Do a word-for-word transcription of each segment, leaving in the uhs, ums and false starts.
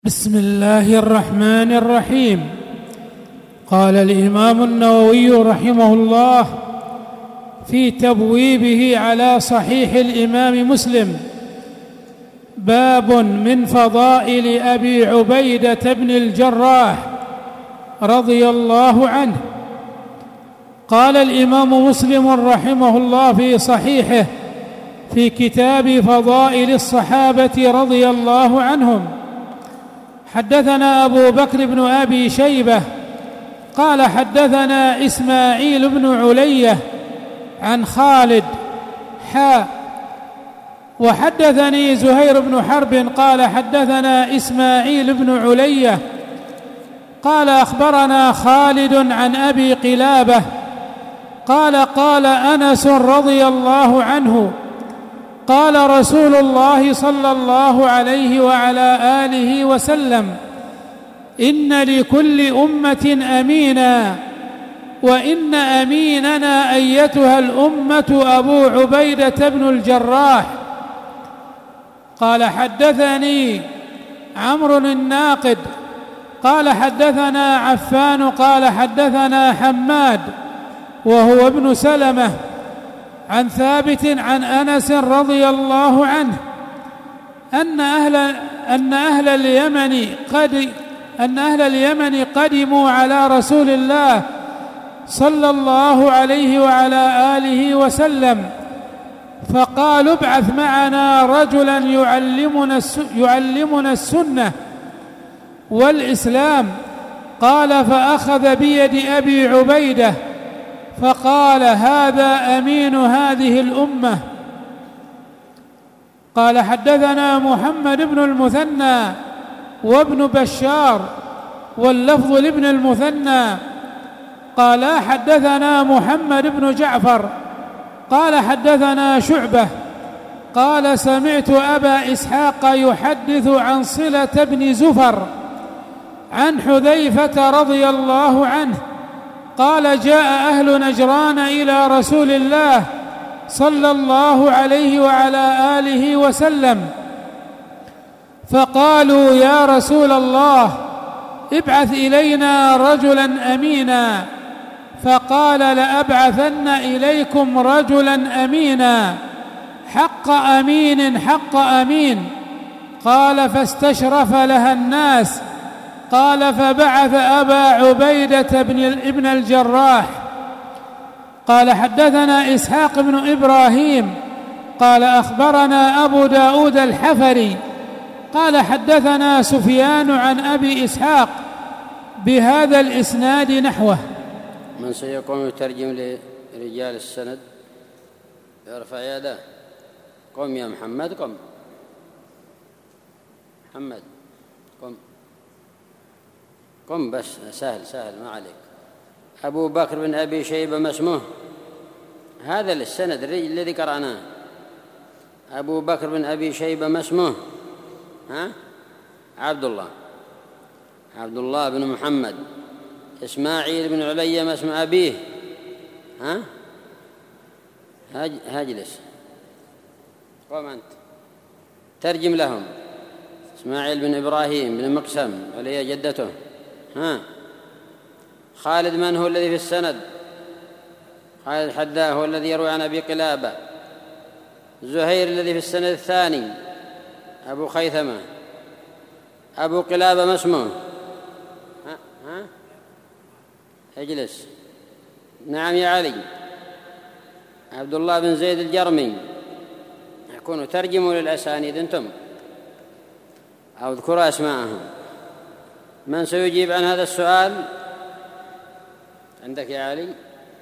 بسم الله الرحمن الرحيم. قال الإمام النووي رحمه الله في تبويبه على صحيح الإمام مسلم: باب من فضائل أبي عبيدة بن الجراح رضي الله عنه. قال الإمام مسلم رحمه الله في صحيحه في كتاب فضائل الصحابة رضي الله عنهم: حدثنا أبو بكر بن أبي شيبة قال حدثنا إسماعيل بن علية عن خالد حاء وحدثني زهير بن حرب قال حدثنا إسماعيل بن علية قال أخبرنا خالد عن أبي قلابة قال قال أنس رضي الله عنه: قال رسول الله صلى الله عليه وعلى آله وسلم: إن لكل أمة أمينا، وإن أميننا أيتها الأمة أبو عبيدة بن الجراح. قال حدثني عمرو الناقد قال حدثنا عفان قال حدثنا حماد وهو ابن سلمة عن ثابت عن أنس رضي الله عنه أن أهل أن أهل اليمن قد أن أهل اليمن قدموا على رسول الله صلى الله عليه وعلى آله وسلم فقالوا: ابعث معنا رجلا يعلمنا يعلمنا السنة والإسلام. قال: فأخذ بيد أبي عبيدة فقال: هذا أمين هذه الأمة. قال حدثنا محمد بن المثنى وابن بشار واللفظ لابن المثنى قال حدثنا محمد بن جعفر قال حدثنا شعبة قال: سمعت أبا إسحاق يحدث عن صلة بن زفر عن حذيفة رضي الله عنه قال: جاء أهل نجران إلى رسول الله صلى الله عليه وعلى آله وسلم فقالوا: يا رسول الله، ابعث إلينا رجلا أمينا. فقال: لأبعثن إليكم رجلا أمينا، حق أمين حق أمين. قال: فاستشرف لها الناس. قال: فبعث أبا عبيدة بن ابن الجراح. قال حدثنا إسحاق بن إبراهيم قال أخبرنا أبو داود الحفري قال حدثنا سفيان عن أبي إسحاق بهذا الإسناد نحوه. من سيقوم يترجم لرجال السند؟ يرفع يده. قم يا محمد، قم محمد، قم قم بس، سهل سهل ما عليك. أبو بكر بن أبي شيبة ما اسمه؟ هذا السند الذي قرأناه. أبو بكر بن أبي شيبة ما اسمه؟ ها؟ عبد الله عبد الله بن محمد. إسماعيل بن علية ما اسم أبيه؟ ها؟ هاجلس، قم أنت ترجم لهم. إسماعيل بن إبراهيم بن مقسم علي جدته. ها؟ خالد من هو الذي في السند؟ خالد الحداء هو الذي يروي عن أبي قلابة. زهير الذي في السند الثاني أبو خيثمة. أبو قلابة ما اسمه؟ ها؟ ها؟ اجلس. نعم يا علي. عبد الله بن زيد الجرمي. يكونوا ترجموا للأسانيد أنتم أو اذكروا أسماءهم. من سيجيب عن هذا السؤال؟ عندك يا علي؟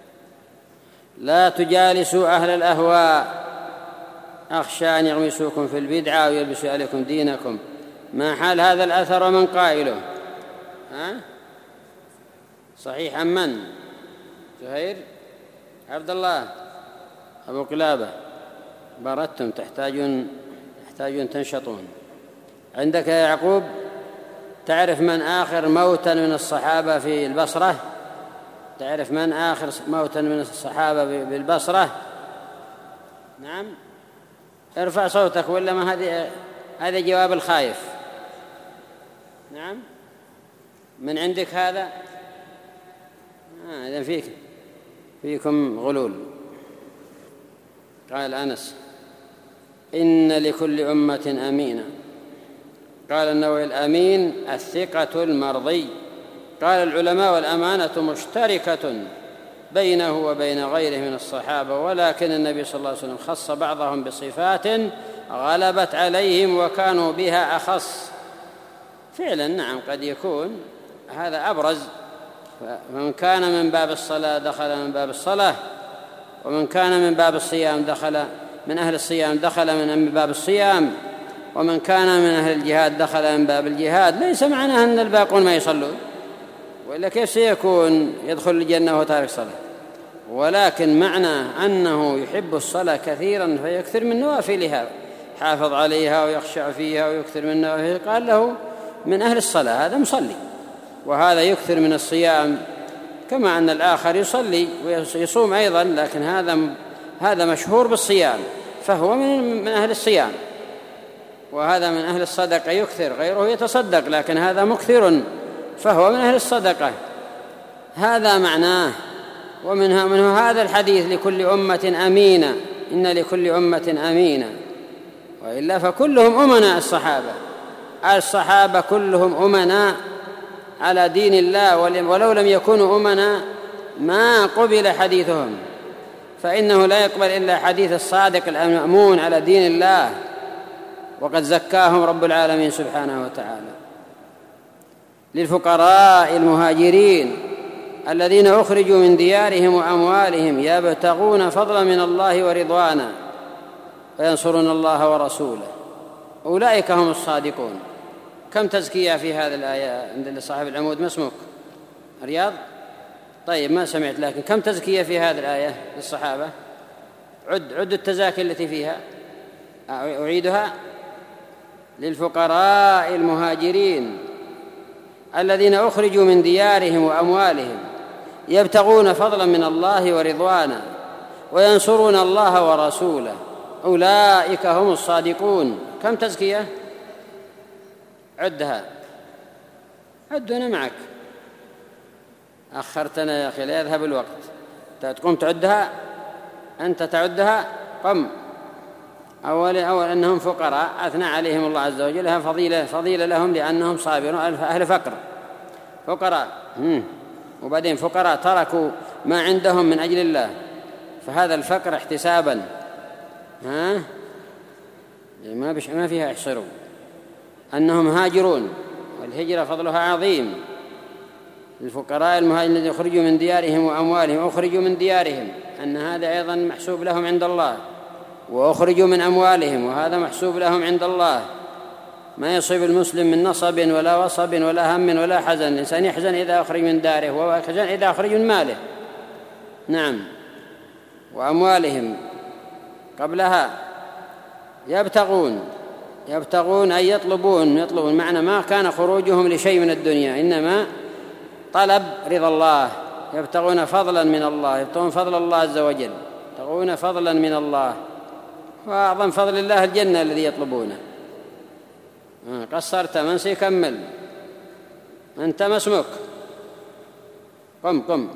لا تجالسوا أهل الأهواء أخشى أن يغمسوكم في البدعة ويلبسوا عليكم دينكم. ما حال هذا الأثر ومن قائله؟ ها؟ صحيح أم من؟ زهير؟ عبد الله؟ أبو قلابة؟ بردتم، تحتاجون تحتاجون تنشطون. عندك يا يعقوب؟ تعرف من آخر موتا من الصحابة في البصرة؟ تعرف من آخر موتا من الصحابة بالبصرة؟ نعم، ارفع صوتك ولا ما هذه هذا جواب الخايف. نعم من عندك هذا آه إذن فيك فيكم غلول. قال أنس إن لكل أمة أمينا. قال النووي الأمين الثقة المرضي. قال العلماء والأمانة مشتركة بينه وبين غيره من الصحابة، ولكن النبي صلى الله عليه وسلم خص بعضهم بصفات غلبت عليهم وكانوا بها أخص. فعلا نعم قد يكون هذا أبرز، فمن كان من باب الصلاة دخل من باب الصلاة، ومن كان من باب الصيام دخل من أهل الصيام دخل من باب الصيام، ومن كان من أهل الجهاد دخل من باب الجهاد. ليس معناه أن الباقون ما يصلون، وإلا كيف سيكون يدخل الجنة وهو تارك صلاة؟ ولكن معنى أنه يحب الصلاة كثيرا فيكثر من نوافلها، حافظ عليها ويخشع فيها ويكثر من نوافلها، قال له من أهل الصلاة هذا مصلي. وهذا يكثر من الصيام كما أن الآخر يصلي ويصوم أيضا، لكن هذا هذا مشهور بالصيام فهو من من أهل الصيام. وهذا من أهل الصدقة يكثر، غيره يتصدق لكن هذا مكثر فهو من أهل الصدقة. هذا معناه. ومنها منه هذا الحديث لكل أمة أمينة، إن لكل أمة أمينة، وإلا فكلهم أمناء. الصحابة الصحابة كلهم أمناء على دين الله، ولو لم يكونوا أمناء ما قبل حديثهم، فإنه لا يقبل إلا حديث الصادق المأمون على دين الله، وقد زكاهم رب العالمين سبحانه وتعالى. للفقراء المهاجرين الذين أخرجوا من ديارهم وأموالهم يبتغون فضلا من الله ورضوانا وينصرون الله ورسوله أولئك هم الصادقون. كم تزكية في هذه الآية عند صاحب العمود؟ ما اسمك؟ رياض؟ طيب ما سمعت، لكن كم تزكية في هذه الآية للصحابة؟ عد عد التزاكي التي فيها. أعيدها. للفقراء المهاجرين الذين أخرجوا من ديارهم وأموالهم يبتغون فضلا من الله ورضوانا وينصرون الله ورسوله أولئك هم الصادقون. كم تزكية؟ عدها. عدنا معك. أخرتنا يا أخي لا يذهب الوقت. تقوم تعدها أنت تعدها. قم. أول أول أنهم فقراء أثنى عليهم الله عز وجل، لها فضيلة فضيلة لهم لأنهم صابرون أهل فقر فقراء. وبعدين فقراء تركوا ما عندهم من أجل الله، فهذا الفقر احتسابا ها ما بش ما فيها يحصروا أنهم هاجرون، والهجرة فضلها عظيم. الفقراء المهاجرين الذين أخرجوا من ديارهم وأموالهم، أخرجوا من ديارهم أن هذا أيضا محسوب لهم عند الله، وأخرجوا من أموالهم وهذا محسوب لهم عند الله. ما يصيب المسلم من نصب ولا وصب ولا هم ولا حزن. الإنسان يحزن إذا أخرج من داره ويحزن إذا أخرج من ماله. نعم. وأموالهم قبلها يبتغون يبتغون أي يطلبون يطلبون معنى ما كان خروجهم لشيء من الدنيا، إنما طلب رضا الله. يبتغون فضلا من الله، يبتغون فضل الله عز وجل، يبتغون فضلا من الله، وأعظم فضل الله الجنة الذي يطلبونه. قصرت من سيكمل؟ أنت ما اسمك؟ قم قم.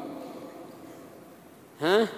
ها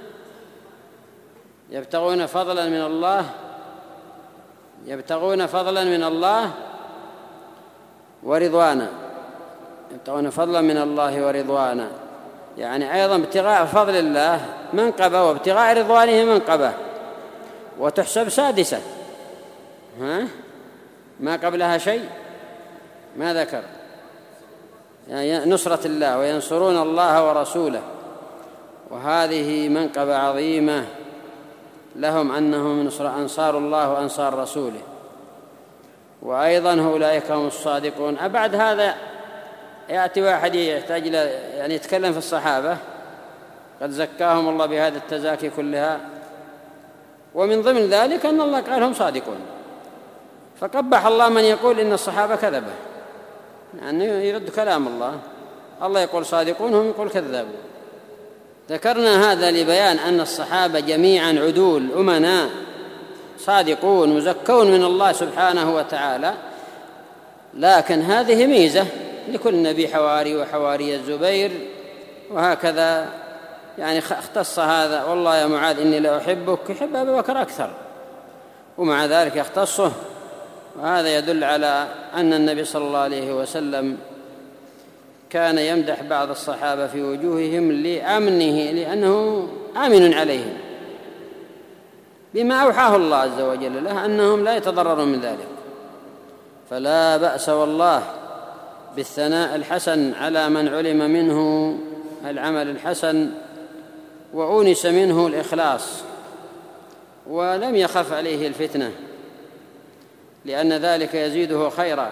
يبتغون فضلا من الله يبتغون فضلا من الله ورضوانا. يبتغون فضلا من الله ورضوانا يعني أيضا ابتغاء فضل الله منقبة، وابتغاء رضوانه منقبة، وتحسب سادسة. ها ما قبلها شيء ما ذكر. يعني نصرة الله وينصرون الله ورسوله، وهذه منقبة عظيمة لهم أنهم أنصار الله وأنصار رسوله. وأيضا أولئك هم الصادقون. أبعد هذا يأتي واحد يحتاج يعني يتكلم في الصحابة قد زكاهم الله بهذا التزاكي كلها، ومن ضمن ذلك أن الله قال هم صادقون، فقبح الله من يقول إن الصحابة كذبة، لأنه يعني يرد كلام الله. الله يقول صادقون، هم يقول كذابون. ذكرنا هذا لبيان أن الصحابة جميعا عدول أمناء صادقون مزكون من الله سبحانه وتعالى، لكن هذه ميزة لكل نبي حواري، وحواري الزبير وهكذا، يعني اختص هذا، والله يا معاذ إني لأحبك، يحب أبي بكر أكثر، ومع ذلك يختصه. وهذا يدل على أن النبي صلى الله عليه وسلم كان يمدح بعض الصحابة في وجوههم لأمنه، لأنه آمن عليهم بما أوحاه الله عز وجل له أنهم لا يتضررون من ذلك. فلا بأس والله بالثناء الحسن على من علم منه العمل الحسن وأونس منه الإخلاص ولم يخف عليه الفتنة، لأن ذلك يزيده خيرا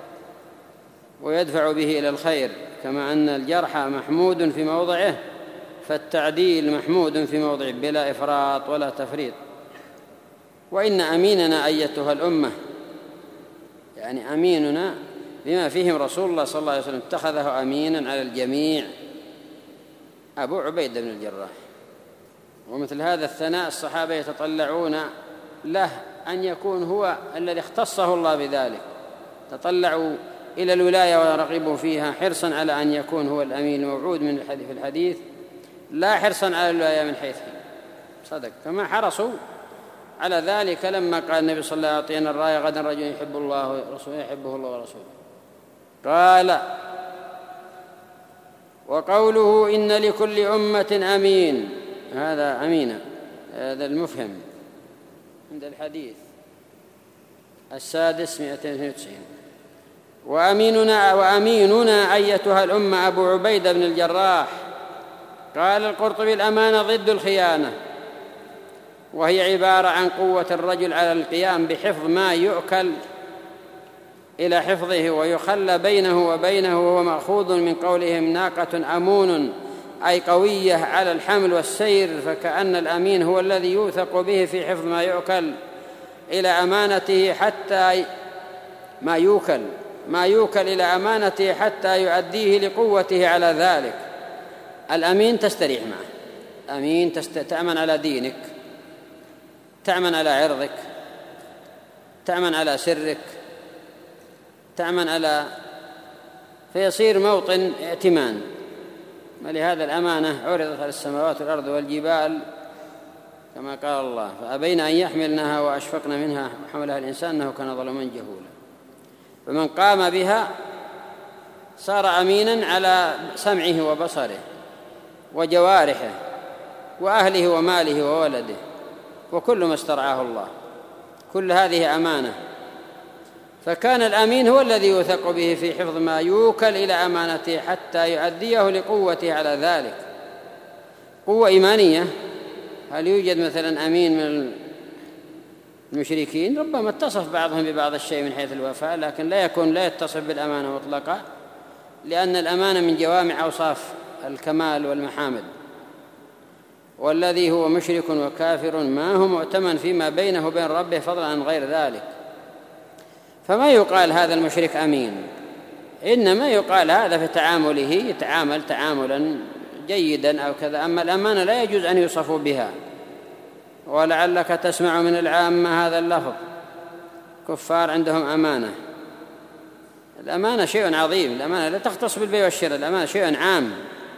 ويدفع به إلى الخير، كما أن الجرح محمود في موضعه فالتعديل محمود في موضعه بلا إفراط ولا تفريط. وإن أميننا أيتها الأمة، يعني أميننا بما فيهم رسول الله صلى الله عليه وسلم اتخذه أمينا على الجميع أبو عبيدة بن الجراح. ومثل هذا الثناء الصحابة يتطلعون له أن يكون هو الذي اختصه الله بذلك، تطلعوا إلى الولاية ورغبوا فيها حرصا على أن يكون هو الأمين الموعود من الحديث في الحديث، لا حرصا على الولاية من حيث صدق، كما حرصوا على ذلك لما قال النبي صلى الله عليه وسلم: أعطينا الراية غدا رجل يحب الله ورسوله يحبه الله ورسوله. قال: وقوله إن لكل أمة أمين، هذا أمين، هذا المفهم عند الحديث السادس مئتين واثنين وتسعين. وأميننا وأميننا أيتها الأمة أبو عبيدة بن الجراح. قال القرطبي: الأمانة ضد الخيانة، وهي عبارة عن قوة الرجل على القيام بحفظ ما يؤكل إلى حفظه ويخلى بينه وبينه، وهو مأخوذ من قولهم ناقة أمون، أي قوية على الحمل والسير، فكأن الأمين هو الذي يوثق به في حفظ ما يؤكل إلى أمانته حتى ما يوكل ما يوكل إلى أمانته حتى يؤديه لقوته على ذلك. الأمين تستريح معه، أمين تست... تأمن على دينك، تأمن على عرضك، تأمن على سرك، تأمن على فيصير موطن ائتمان. ولهذا الأمانة عرضت على السماوات والأرض والجبال كما قال الله: فأبين أن يحملنها وأشفقن منها وحملها الإنسان إنه كان ظلوما جهولا. فمن قام بها صار أمينا على سمعه وبصره وجوارحه وأهله وماله وولده وكل ما استرعاه الله، كل هذه أمانة. فكان الأمين هو الذي يوثق به في حفظ ما يوكل إلى أمانته حتى يؤديه لقوته على ذلك. قوة إيمانية، هل يوجد مثلا أمين من المشركين؟ ربما اتصف بعضهم ببعض الشيء من حيث الوفاء، لكن لا يكون لا يتصف بالأمانة مطلقا، لأن الأمانة من جوامع أوصاف الكمال والمحامد. والذي هو مشرك وكافر ما هو مؤتمن فيما بينه وبين ربه فضلا عن غير ذلك. فما يقال هذا المشرك أمين، إنما يقال هذا في تعامله يتعامل تعاملا جيدا أو كذا. أما الأمانة لا يجوز أن يوصفوا بها. ولعلك تسمع من العامة هذا اللفظ: كفار عندهم أمانة. الأمانة شيء عظيم، الأمانة لا تختص بالبيع والشراء، الأمانة شيء عام،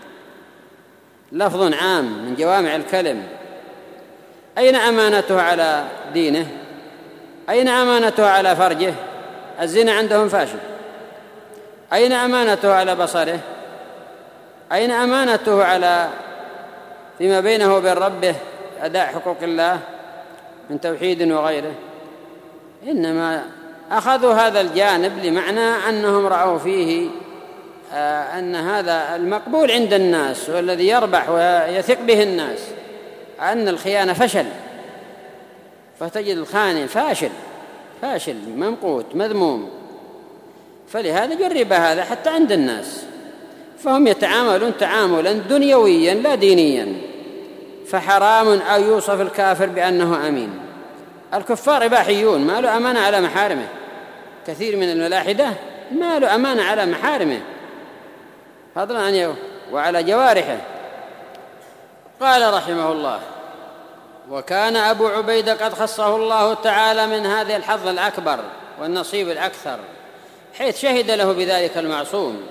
لفظ عام من جوامع الكلم. أين أمانته على دينه؟ أين أمانته على فرجه؟ الزنا عندهم فاشل. أين أمانته على بصره؟ أين أمانته على فيما بينه وبين ربه أداء حقوق الله من توحيد وغيره؟ إنما أخذوا هذا الجانب لمعنى أنهم رأوا فيه آه أن هذا المقبول عند الناس والذي يربح ويثق به الناس، أن الخيانة فشل، فتجد الخائن فاشل فاشل ممقوت مذموم. فلهذا جرب هذا حتى عند الناس، فهم يتعاملون تعاملا دنيويا لا دينيا. فحرام أن يوصف الكافر بأنه أمين. الكفار إباحيون، ما له أمانة على محارمه. كثير من الملاحدة ما له أمانة على محارمه فضلا عن وعلى جوارحه. قال رحمه الله: وكان أبو عبيدة قد خصه الله تعالى من هذه الحظ الأكبر والنصيب الأكثر حيث شهد له بذلك المعصوم،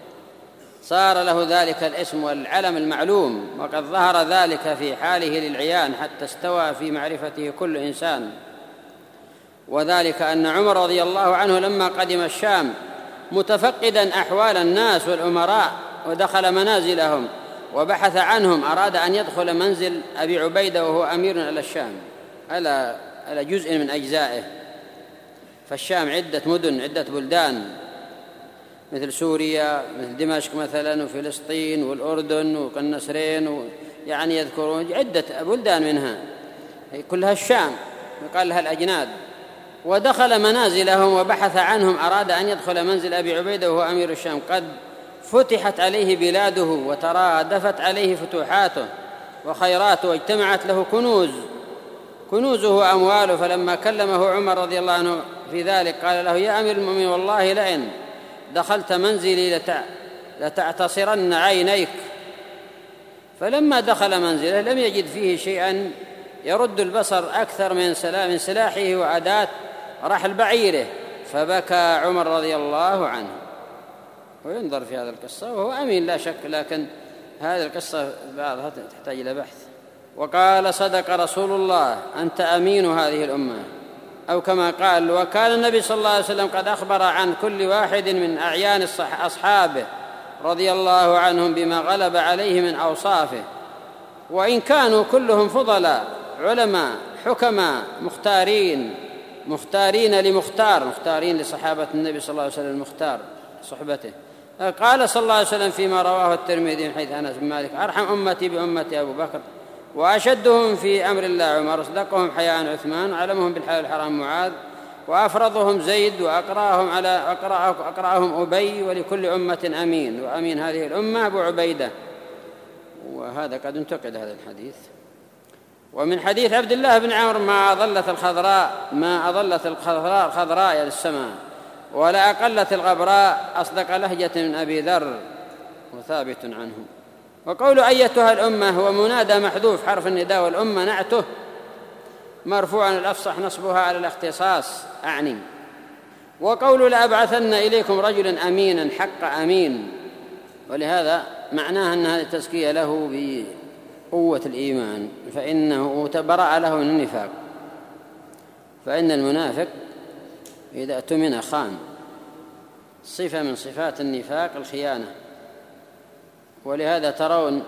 صار له ذلك الاسم والعلم المعلوم، وقد ظهر ذلك في حاله للعيان حتى استوى في معرفته كل إنسان. وذلك أن عمر رضي الله عنه لما قدم الشام متفقدا أحوال الناس والأمراء ودخل منازلهم وبحث عنهم، أراد أن يدخل منزل أبي عبيدة وهو أمير على الشام على على جزء من أجزائه. فالشام عدة مدن، عدة بلدان، مثل سوريا، مثل دمشق مثلا، وفلسطين والأردن والنسرين، يعني يذكرون عدة بلدان منها كلها الشام، يقال لها الأجناد. ودخل منازلهم وبحث عنهم، أراد أن يدخل منزل أبي عبيدة وهو أمير الشام، قد فتحت عليه بلاده وترادفت عليه فتوحاته وخيراته واجتمعت له كنوز كنوزه وأمواله. فلما كلمه عمر رضي الله عنه في ذلك قال له: يا أمير المؤمنين، والله لئن دخلت منزلي لتعتصرن عينيك. فلما دخل منزله لم يجد فيه شيئا يرد البصر أكثر من سلام سلاحه وأداة رحل بعيره، فبكى عمر رضي الله عنه. وينظر في هذا القصة، وهو أمين لا شك، لكن هذه القصة بعضها تحتاج إلى بحث. وقال: صدق رسول الله، أنت أمين هذه الأمة، أو كما قال. وكان النبي صلى الله عليه وسلم قد أخبر عن كل واحد من أعيان أصحابه رضي الله عنهم بما غلب عليه من أوصافه، وإن كانوا كلهم فضلاء علماء حكماء مختارين مختارين لمختار مختارين لصحابة النبي صلى الله عليه وسلم المختار صحبته. قال صلى الله عليه وسلم فيما رواه الترمذي من حديث أنس بن مالك: أرحم أمتي بأمتي أبو بكر، وأشدهم في أمر الله عمر، أصدقهم حياء عثمان، وأعلمهم بالحلال الحرام معاذ، وأفرضهم زيد، وأقرأهم على أقرأهم أبي، ولكل أمة أمين، وأمين هذه الأمة أبو عبيدة. وهذا قد انتقد هذا الحديث. ومن حديث عبد الله بن عمرو: ما أضلت الخضراء ما أضلت الخضراء الخضراء إلى السماء، ولا أقلت الغبراء أصدق لهجة من أبي ذر، وثابت عنه. وقول أيتها الأمة هو منادى محذوف حرف النداء، والأمة نعته مرفوعا الأفصح نصبها على الاختصاص أعني. وقول لأبعثن إليكم رجلا أمينا حق أمين، ولهذا معناها أن هذه التزكية له بقوة الإيمان، فإنه تبرأ له من النفاق. فإن المنافق إذا اؤتمن خان، صفة من صفات النفاق الخيانة. ولهذا ترون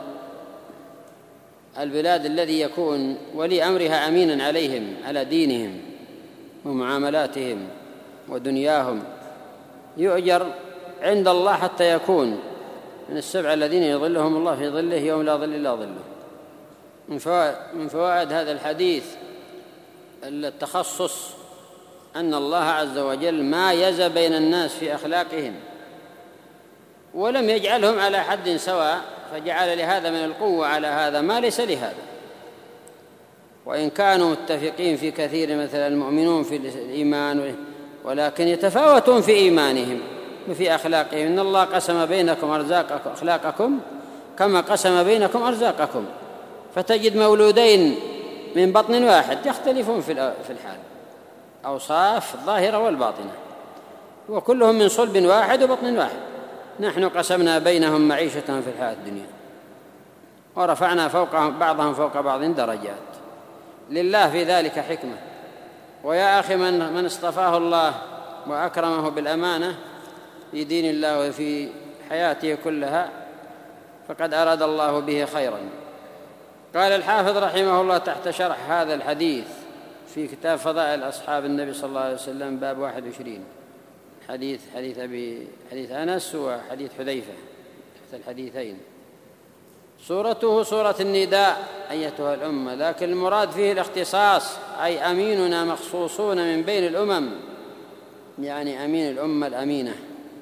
البلاد الذي يكون ولي أمرها أمينا عليهم على دينهم ومعاملاتهم ودنياهم يؤجر عند الله حتى يكون من السبع الذين يظلهم الله في ظله يوم لا ظل إلا ظله. من فوائد هذا الحديث التخصص أن الله عز وجل ما يزى بين الناس في أخلاقهم، ولم يجعلهم على حد سواء، فجعل لهذا من القوة على هذا ما ليس لهذا. وإن كانوا متفقين في كثير، مثل المؤمنون في الإيمان، ولكن يتفاوتون في إيمانهم وفي أخلاقهم. إن الله قسم بينكم أرزاقكم أخلاقكم كما قسم بينكم أرزاقكم. فتجد مولودين من بطن واحد يختلفون في الحال، أوصاف الظاهرة والباطنة، وكلهم من صلب واحد وبطن واحد. نحن قسمنا بينهم معيشتهم في الحياة الدنيا، ورفعنا فوقهم بعضهم فوق بعض درجات. لله في ذلك حكمة. ويا أخي، من من اصطفاه الله وأكرمه بالأمانة في دين الله وفي حياته كلها فقد أراد الله به خيرا. قال الحافظ رحمه الله تحت شرح هذا الحديث في كتاب فضائل أصحاب النبي صلى الله عليه وسلم باب واحد وعشرين، حديث حديث أبي حديث أنس وحديث حذيفة تحت الحديثين: صورته صورة النداء أيتها الأمة، لكن المراد فيه الاختصاص، أي أميننا مخصوصون من بين الأمم، يعني أمين الأمة الأمينة.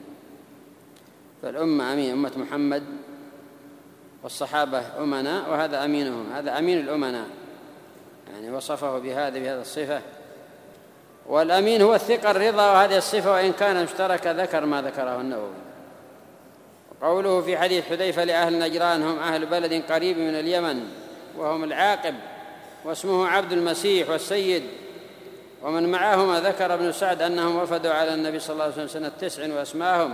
فالأمة أمين، أمة محمد والصحابة أمناء، وهذا أمينهم، هذا أمين الأمناء، يعني وصفه بهذا بهذا الصفة. والأمين هو الثقة الرضا، وهذه الصفة وإن كان مشترك ذكر ما ذكره النووي. قوله في حديث حذيفة لأهل نجران: هم أهل بلد قريب من اليمن، وهم العاقب، واسمه عبد المسيح والسيد، ومن معهما ذكر ابن سعد أنهم وفدوا على النبي صلى الله عليه وسلم سنة تسع وأسماهم،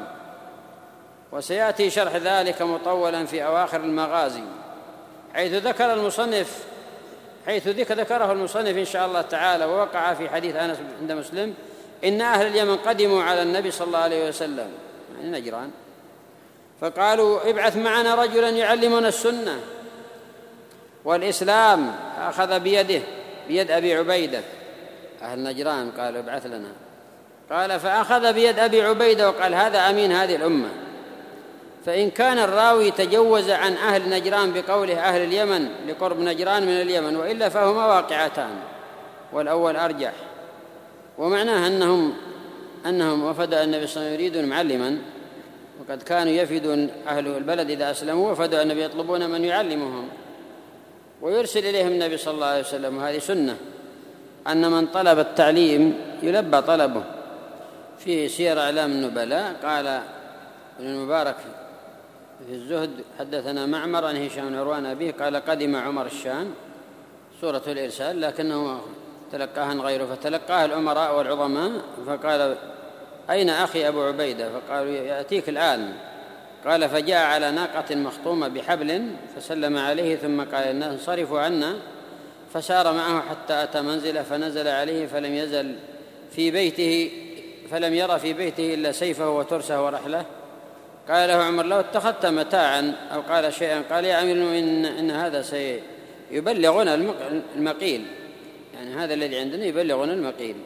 وسيأتي شرح ذلك مطولا في أواخر المغازي، حيث ذكر المصنف حيث ذكره المصنف إن شاء الله تعالى، ووقع في حديث أنس عند مسلم إن أهل اليمن قدموا على النبي صلى الله عليه وسلم، يعني نجران، فقالوا ابعث معنا رجلا يعلمنا السنة والإسلام، أخذ بيده بيد أبي عبيدة. أهل نجران قالوا ابعث لنا، قال فأخذ بيد أبي عبيدة وقال هذا أمين هذه الأمة. فإن كان الراوي تجوز عن أهل نجران بقوله أهل اليمن لقرب نجران من اليمن، وإلا فهما واقعتان، والأول أرجح، ومعناه أنهم أنهم وفد النبي صلى الله عليه وسلم يريدون معلما، وقد كانوا يفدون أهل البلد إذا أسلموا وفدوا النبي يطلبون من يعلمهم ويرسل إليهم النبي صلى الله عليه وسلم. وهذه سنة أن من طلب التعليم يلبى طلبه. في سير أعلام النبلاء قال ابن المبارك في الزهد حدثنا معمر عن هشام بن عروان أبيه قال قدم عمر الشام، سورة الإرسال، لكنه تلقاها غيره، فتلقاها الأمراء والعظماء، فقال أين أخي أبو عبيدة؟ فقالوا يأتيك الآن. قال فجاء على ناقة مخطومة بحبل فسلم عليه، ثم قال الناس انصرفوا عنا، فسار معه حتى أتى منزله فنزل عليه، فلم يزل في بيته فلم يرى في بيته إلا سيفه وترسه ورحله. قال له عمر لو اتخذت متاعا أو قال شيئا، قال يا أمير المؤمنين إن هذا سيبلغنا المقيل، يعني هذا الذي عندنا يبلغنا المقيل.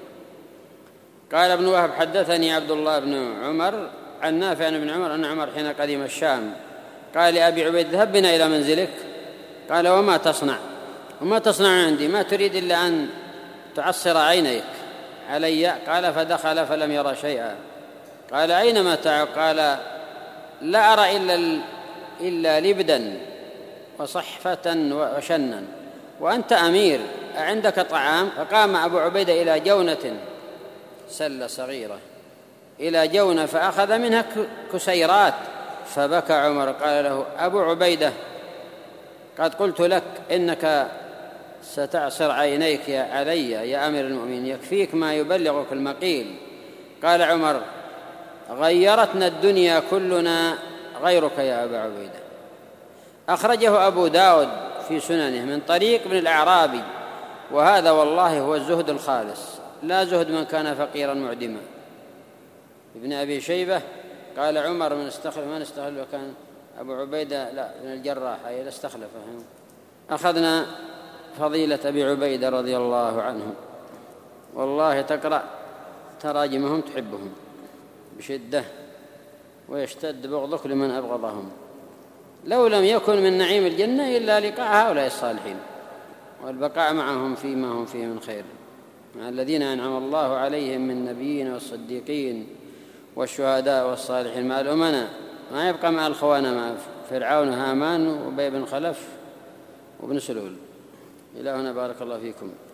قال ابن وهب حدثني عبد الله بن عمر عن نافع عن ابن عمر أن عمر حين قدم الشام قال لأبي عبيد ذهب بنا إلى منزلك. قال وما تصنع؟ وما تصنع عندي؟ ما تريد إلا أن تعصر عينيك علي. قال فدخل فلم يرى شيئا. قال أين متاعك؟ قال لا أرى إلا, إلا لبدا وصحفة وشنا، وأنت أمير أعندك طعام؟ فقام أبو عبيدة إلى جونة، سلة صغيرة، إلى جونة فأخذ منها كسيرات، فبكى عمر. قال له أبو عبيدة قد قلت لك إنك ستعصر عينيك علي يا أمير المؤمنين، يكفيك ما يبلغك المقيل. قال عمر غيرتنا الدنيا كلنا غيرك يا أبا عبيدة. أخرجه أبو داود في سننه من طريق ابن الأعرابي، وهذا والله هو الزهد الخالص، لا زهد من كان فقيرا معدما. ابن أبي شيبة قال عمر من استخلف من استخلف وكان أبو عبيدة لا من الجراح أي لا استخلفه. أخذنا فضيلة أبي عبيدة رضي الله عنه، والله تقرأ تراجمهم تحبهم بشدة ويشتد بغضك لمن أبغضهم. لو لم يكن من نعيم الجنة إلا لقاء هؤلاء الصالحين والبقاء معهم فيما هم فيه من خير، مع الذين أنعم الله عليهم من النبيين والصديقين والشهداء والصالحين، مع الأمناء، ما يبقى مع الخونة مع فرعون هامان وأبي بن خلف وابن سلول. إلى هنا بارك الله فيكم.